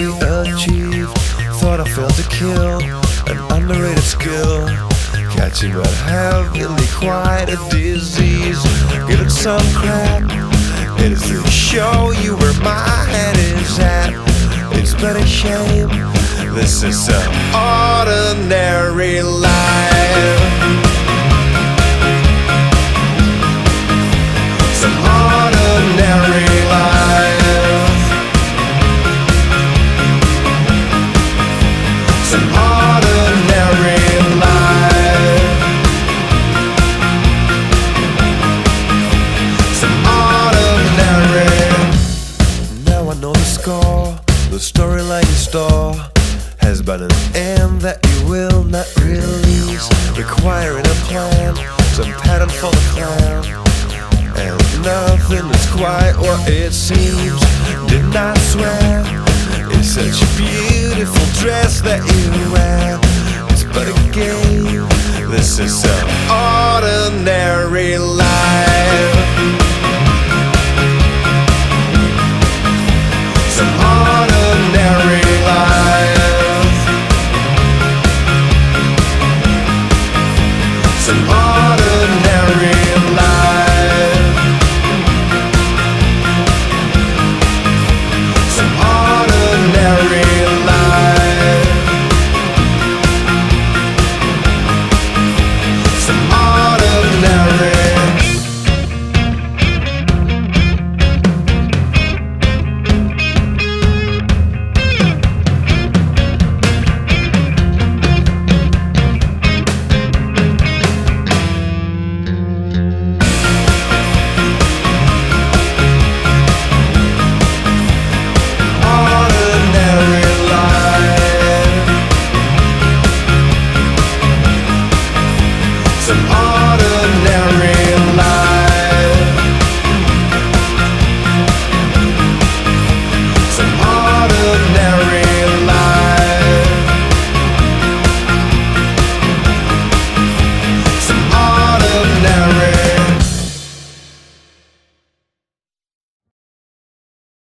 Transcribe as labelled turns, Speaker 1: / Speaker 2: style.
Speaker 1: we achieved. Thought I failed to kill, an underrated skill. Catching but heavily, quite a disease. Give it some crap, it is to show you where my head is at. It's but a shame, this is an ordinary life. Some ordinary life. Some ordinary life. Some ordinary. Now I know the score. The storyline in store has but an end that you will not release, requiring a plan, some pattern for the clown. And nothing is quite what it seems. Did not swear. It's such a beautiful dress that you